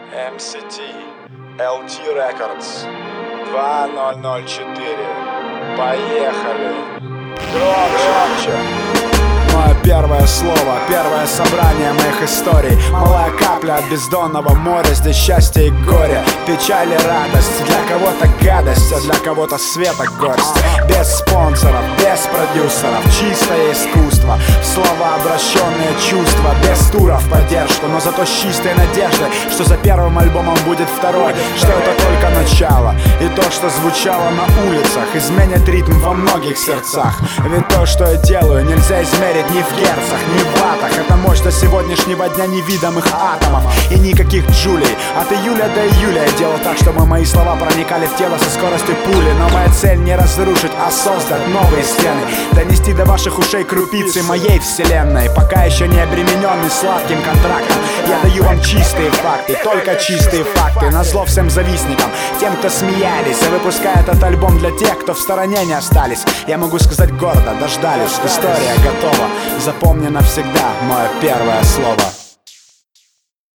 MCT LT Records 2004. Поехали. Громче. Мое первое слово, первое собрание моих историй. Малая капля от бездонного моря. Здесь счастье и горе, печаль и радость. Для кого-то гадость, а для кого-то света горсть. Без спонсоров, без продюсеров, чистое искусство, в слова обращенные чувства. Без туров поддержку, но зато с чистой надеждой, что за первым альбомом будет второй. Что это только начало, и то, что звучало на улицах, изменит ритм во многих сердцах. Ведь то, что я делаю, нельзя измерить ни в герцах, ни в ваттах. Это мощь до сегодняшнего дня невидимых атомов. И никаких джулей. От июля до июля я делал так, чтобы мои слова проникали в тело со скоростью пули. Но моя цель не разрушить, а создать новые стены, донести до ваших ушей крупицы моей вселенной. Пока еще не обремененный сладким контрактом, я даю вам чистые факты, только чистые факты. Назло всем завистникам, тем, кто смеялись, и выпуская этот альбом для тех, кто в стороне не остались. Я могу сказать гордо, дождались, история готова. Запомни навсегда мое первое слово.